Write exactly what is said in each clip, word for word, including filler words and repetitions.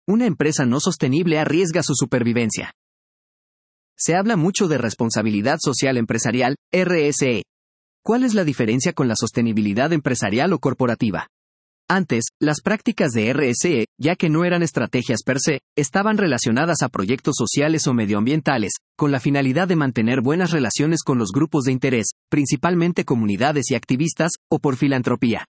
Una empresa no sostenible arriesga su supervivencia. Se habla mucho de responsabilidad social empresarial, R S E. ¿Cuál es la diferencia con la sostenibilidad empresarial o corporativa? Antes, las prácticas de R S E, ya que no eran estrategias per se, estaban relacionadas a proyectos sociales o medioambientales, con la finalidad de mantener buenas relaciones con los grupos de interés, principalmente comunidades y activistas, o por filantropía.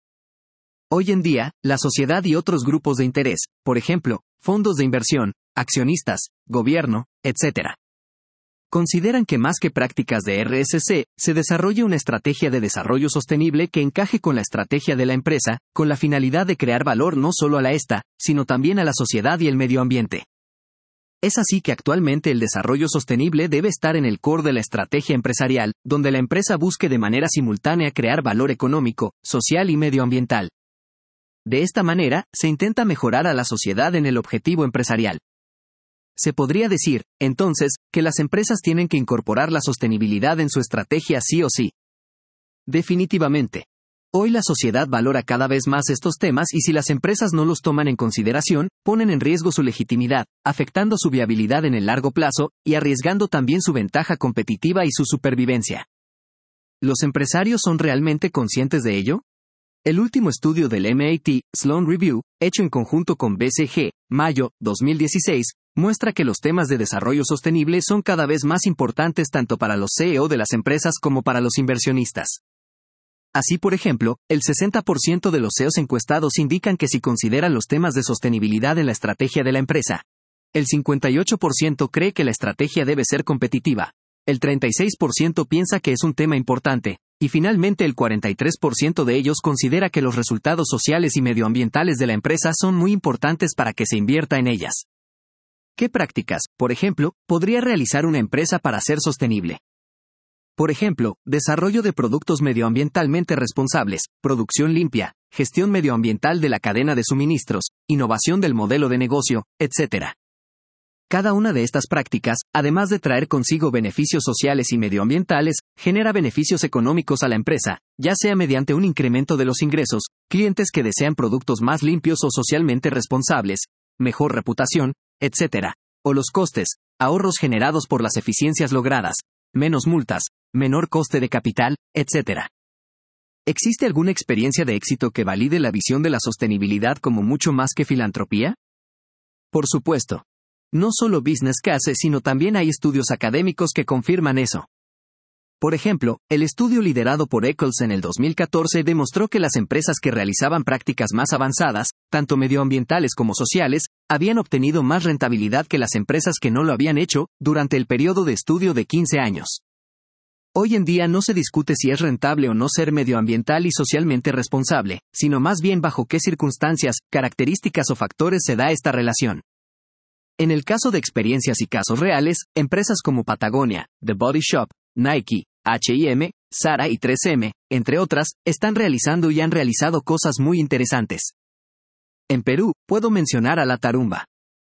Hoy en día, la sociedad y otros grupos de interés, por ejemplo, fondos de inversión, accionistas, gobierno, etcétera, consideran que más que prácticas de R S E, se desarrolle una estrategia de desarrollo sostenible que encaje con la estrategia de la empresa, con la finalidad de crear valor no solo a la esta, sino también a la sociedad y el medio ambiente. Es así que actualmente el desarrollo sostenible debe estar en el core de la estrategia empresarial, donde la empresa busque de manera simultánea crear valor económico, social y medioambiental. De esta manera, se intenta mejorar a la sociedad en el objetivo empresarial. Se podría decir, entonces, que las empresas tienen que incorporar la sostenibilidad en su estrategia sí o sí. Definitivamente. Hoy la sociedad valora cada vez más estos temas y si las empresas no los toman en consideración, ponen en riesgo su legitimidad, afectando su viabilidad en el largo plazo, y arriesgando también su ventaja competitiva y su supervivencia. ¿Los empresarios son realmente conscientes de ello? El último estudio del M I T, Sloan Review, hecho en conjunto con B C G, mayo, dos mil dieciséis, muestra que los temas de desarrollo sostenible son cada vez más importantes tanto para los C E O de las empresas como para los inversionistas. Así, por ejemplo, el sesenta por ciento de los C E Os encuestados indican que si consideran los temas de sostenibilidad en la estrategia de la empresa. El cincuenta y ocho por ciento cree que la estrategia debe ser competitiva. El treinta y seis por ciento piensa que es un tema importante. Y finalmente el cuarenta y tres por ciento de ellos considera que los resultados sociales y medioambientales de la empresa son muy importantes para que se invierta en ellas. ¿Qué prácticas, por ejemplo, podría realizar una empresa para ser sostenible? Por ejemplo, desarrollo de productos medioambientalmente responsables, producción limpia, gestión medioambiental de la cadena de suministros, innovación del modelo de negocio, etcétera. Cada una de estas prácticas, además de traer consigo beneficios sociales y medioambientales, genera beneficios económicos a la empresa, ya sea mediante un incremento de los ingresos, clientes que desean productos más limpios o socialmente responsables, mejor reputación, etcétera, o los costes, ahorros generados por las eficiencias logradas, menos multas, menor coste de capital, etcétera. ¿Existe alguna experiencia de éxito que valide la visión de la sostenibilidad como mucho más que filantropía? Por supuesto. No solo business case, sino también hay estudios académicos que confirman eso. Por ejemplo, el estudio liderado por Eccles en el dos mil catorce demostró que las empresas que realizaban prácticas más avanzadas, tanto medioambientales como sociales, habían obtenido más rentabilidad que las empresas que no lo habían hecho, durante el periodo de estudio de quince años. Hoy en día no se discute si es rentable o no ser medioambiental y socialmente responsable, sino más bien bajo qué circunstancias, características o factores se da esta relación. En el caso de experiencias y casos reales, empresas como Patagonia, The Body Shop, Nike, H y M, Zara y tres eme, entre otras, están realizando y han realizado cosas muy interesantes. En Perú, puedo mencionar a La Tarumba.